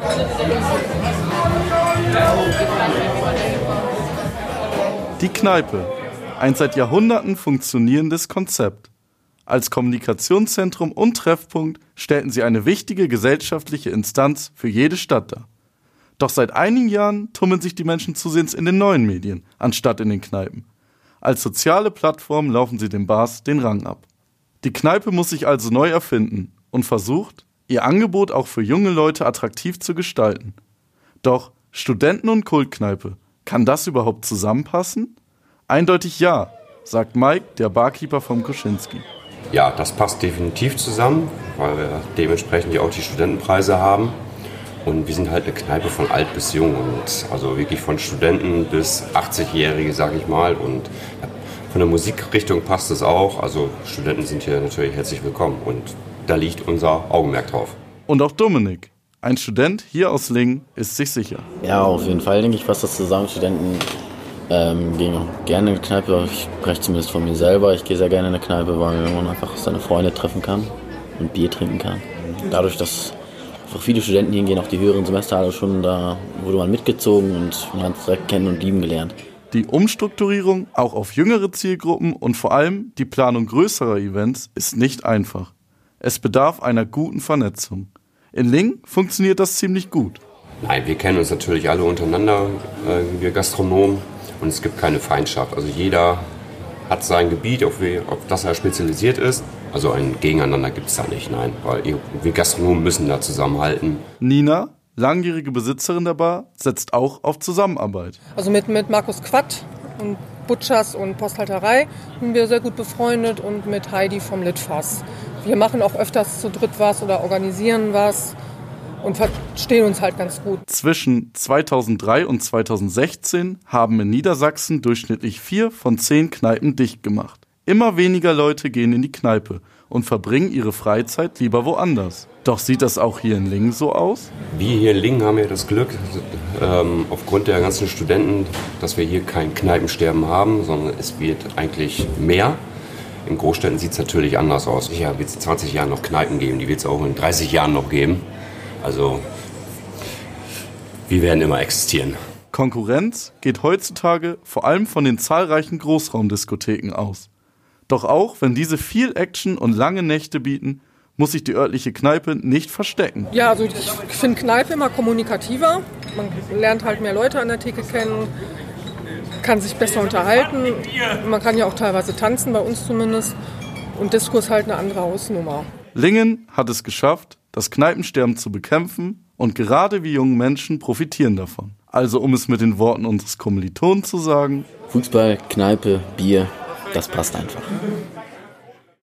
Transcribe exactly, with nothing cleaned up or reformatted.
Die Kneipe, ein seit Jahrhunderten funktionierendes Konzept. Als Kommunikationszentrum und Treffpunkt stellten sie eine wichtige gesellschaftliche Instanz für jede Stadt dar. Doch seit einigen Jahren tummeln sich die Menschen zusehends in den neuen Medien, anstatt in den Kneipen. Als soziale Plattform laufen sie den Bars den Rang ab. Die Kneipe muss sich also neu erfinden und versucht, ihr Angebot auch für junge Leute attraktiv zu gestalten. Doch Studenten- und Kultkneipe, kann das überhaupt zusammenpassen? Eindeutig ja, sagt Mike, der Barkeeper vom Koschinski. Ja, das passt definitiv zusammen, weil wir dementsprechend ja auch die Studentenpreise haben. Und wir sind halt eine Kneipe von alt bis jung und also wirklich von Studenten bis achtzigjährige, sag ich mal. Und von der Musikrichtung passt es auch. Also Studenten sind hier natürlich herzlich willkommen und da liegt unser Augenmerk drauf. Und auch Dominik, ein Student hier aus Lingen, ist sich sicher. Ja, auf jeden Fall denke ich, passt das zusammen. Studenten ähm, gehen auch gerne in die Kneipe. Ich spreche zumindest von mir selber. Ich gehe sehr gerne in eine Kneipe, weil man einfach seine Freunde treffen kann und Bier trinken kann. Dadurch, dass einfach viele Studenten hingehen, auch die höheren Semester alle schon, da wurde man mitgezogen und man hat es direkt kennen und lieben gelernt. Die Umstrukturierung auch auf jüngere Zielgruppen und vor allem die Planung größerer Events ist nicht einfach. Es bedarf einer guten Vernetzung. In Lingen funktioniert das ziemlich gut. Nein, wir kennen uns natürlich alle untereinander, äh, wir Gastronomen, und es gibt keine Feindschaft. Also jeder hat sein Gebiet, auf, wie, auf das er spezialisiert ist. Also ein Gegeneinander gibt es da nicht, nein, weil wir Gastronomen müssen da zusammenhalten. Nina, langjährige Besitzerin der Bar, setzt auch auf Zusammenarbeit. Also mit, mit Markus Quatt und Butchers und Posthalterei sind wir sehr gut befreundet und mit Heidi vom Litfass. Wir machen auch öfters zu dritt was oder organisieren was und verstehen uns halt ganz gut. Zwischen zweitausenddrei und zweitausendsechzehn haben in Niedersachsen durchschnittlich vier von zehn Kneipen dicht gemacht. Immer weniger Leute gehen in die Kneipe und verbringen ihre Freizeit lieber woanders. Doch sieht das auch hier in Lingen so aus? Wir hier in Lingen haben ja das Glück, ähm, aufgrund der ganzen Studenten, dass wir hier kein Kneipensterben haben, sondern es wird eigentlich mehr. In Großstädten sieht es natürlich anders aus. Ja, wird es in zwanzig Jahren noch Kneipen geben, die wird es auch in dreißig Jahren noch geben. Also, wir werden immer existieren. Konkurrenz geht heutzutage vor allem von den zahlreichen Großraumdiskotheken aus. Doch auch wenn diese viel Action und lange Nächte bieten, muss sich die örtliche Kneipe nicht verstecken. Ja, also ich finde Kneipe immer kommunikativer. Man lernt halt mehr Leute an der Theke kennen, kann sich besser unterhalten. Man kann ja auch teilweise tanzen, bei uns zumindest. Und Disco ist halt eine andere Hausnummer. Lingen hat es geschafft, das Kneipensterben zu bekämpfen und gerade wir jungen Menschen profitieren davon. Also um es mit den Worten unseres Kommilitonen zu sagen: Fußball, Kneipe, Bier, das passt einfach.